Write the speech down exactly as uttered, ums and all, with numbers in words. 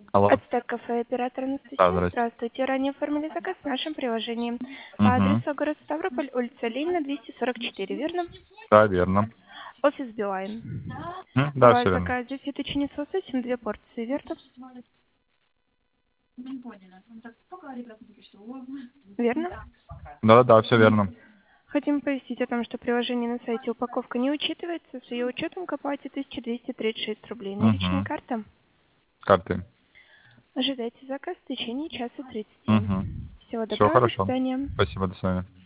Алло. Ацтек кафе, оператор Да, Анастасия. здрасте. Здравствуйте. Ранее оформили заказ в нашем приложении. По Угу. адресу город Ставрополь, улица Ленина, двести сорок четыре, верно? Да, верно. Офис Билайн. М, Да, все Ваш верно. заказ здесь фетучини с лососем, две порции, верно? Верно? Да, да, все верно. Хотим повестить о том, что приложение на сайте упаковка не учитывается. С ее учетом к оплате тысяча двести тридцать шесть рублей. Наличная Угу. карта. Карты. Ожидайте заказ в течение часа тридцати. Угу. Всего Все доброго, до хорошо. свидания. Спасибо, до свидания.